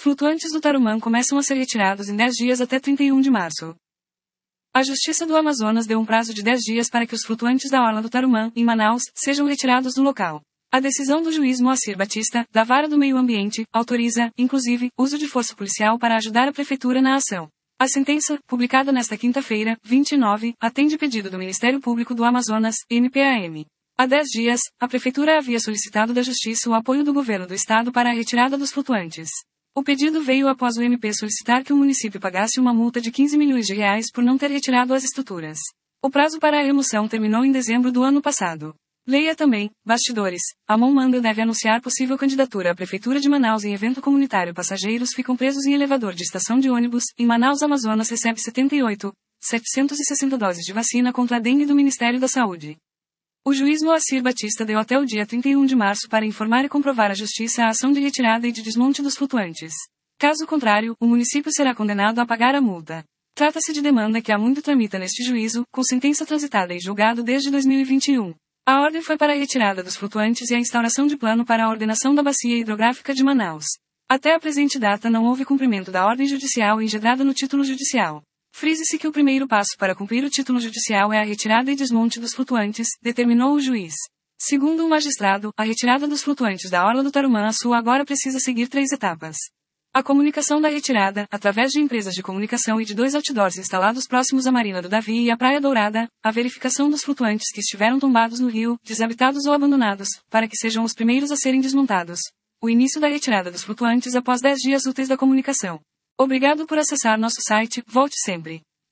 Flutuantes do Tarumã começam a ser retirados em 10 dias até 31 de março. A Justiça do Amazonas deu um prazo de 10 dias para que os flutuantes da orla do Tarumã, em Manaus, sejam retirados do local. A decisão do juiz Moacir Batista, da Vara do Meio Ambiente, autoriza, inclusive, uso de força policial para ajudar a Prefeitura na ação. A sentença, publicada nesta quinta-feira, 29, atende pedido do Ministério Público do Amazonas, MPAM. Há 10 dias, a Prefeitura havia solicitado da Justiça o apoio do governo do estado para a retirada dos flutuantes. O pedido veio após o MP solicitar que o município pagasse uma multa de 15 milhões de reais por não ter retirado as estruturas. O prazo para a remoção terminou em dezembro do ano passado. Leia também, bastidores. A Monmanda deve anunciar possível candidatura à Prefeitura de Manaus em evento comunitário. Passageiros ficam presos em elevador de estação de ônibus. Em Manaus, Amazonas recebe 78.760 doses de vacina contra a dengue do Ministério da Saúde. O juiz Moacir Batista deu até o dia 31 de março para informar e comprovar à Justiça a ação de retirada e de desmonte dos flutuantes. Caso contrário, o município será condenado a pagar a multa. Trata-se de demanda que há muito tramita neste juízo, com sentença transitada e julgado desde 2021. A ordem foi para a retirada dos flutuantes e a instauração de plano para a ordenação da bacia hidrográfica de Manaus. Até a presente data não houve cumprimento da ordem judicial engedrada no título judicial. Frise-se que o primeiro passo para cumprir o título judicial é a retirada e desmonte dos flutuantes, determinou o juiz. Segundo o magistrado, a retirada dos flutuantes da orla do Tarumã a Sul agora precisa seguir 3 etapas. A comunicação da retirada, através de empresas de comunicação e de 2 outdoors instalados próximos à Marina do Davi e à Praia Dourada, a verificação dos flutuantes que estiveram tombados no rio, desabitados ou abandonados, para que sejam os primeiros a serem desmontados. O início da retirada dos flutuantes após 10 dias úteis da comunicação. Obrigado por acessar nosso site, volte sempre.